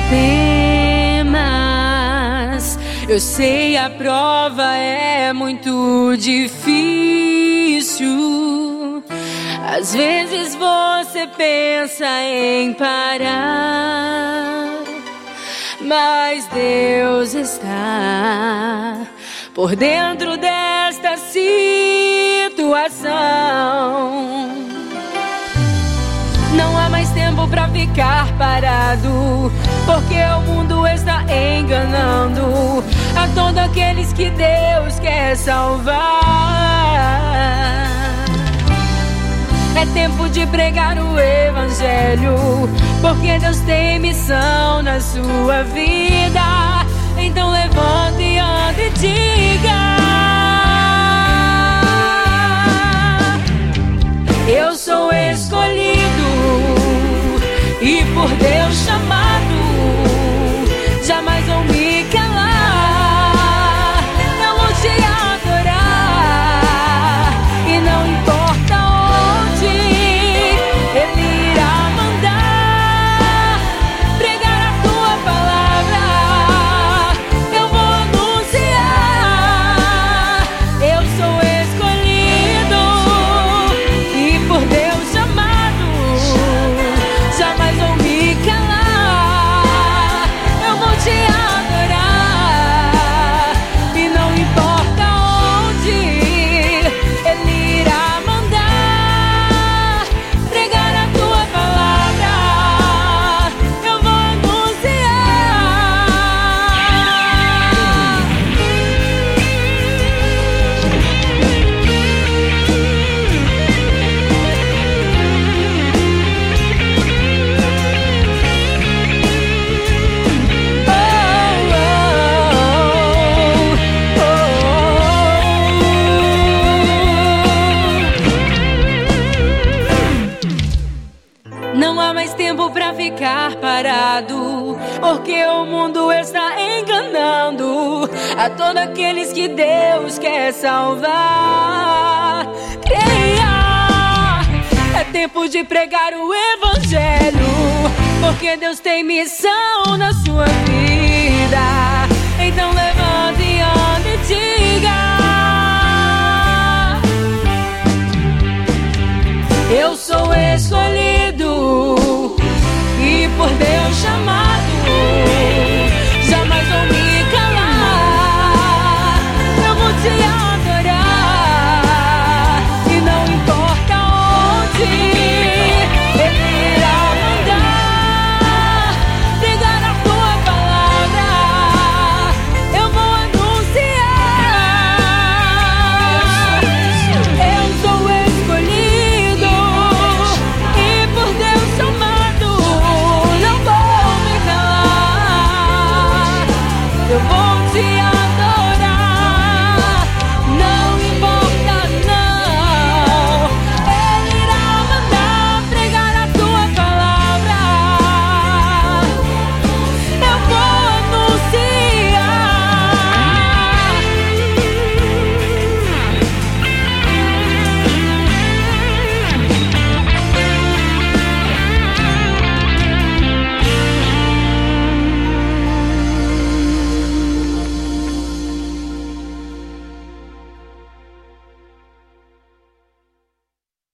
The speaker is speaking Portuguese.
temas. Eu sei, a prova é muito difícil. Às vezes você pensa em parar, mas Deus está por dentro desta situação. Não há mais tempo pra ficar parado, porque o mundo está enganando a todos aqueles que Deus quer salvar. É tempo de pregar o evangelho, porque Deus tem missão na sua vida. Então levante e ande e diga: eu sou escolhido e por Deus chamado. Jamais vou me calar, eu vou te adorar. E não importa onde Ele irá mandar pregar a tua palavra, eu vou anunciar. Eu sou escolhido e por Deus chamado. Jamais vou me calar, eu vou te adorar. E não importa onde Ele irá mandar pregar a tua palavra, eu vou Não há mais tempo pra ficar parado, porque o mundo está enganando a todos aqueles que Deus quer salvar. Creia, é tempo de pregar o evangelho, porque Deus tem missão na sua vida. Então levante e ande e diga: eu sou escolhido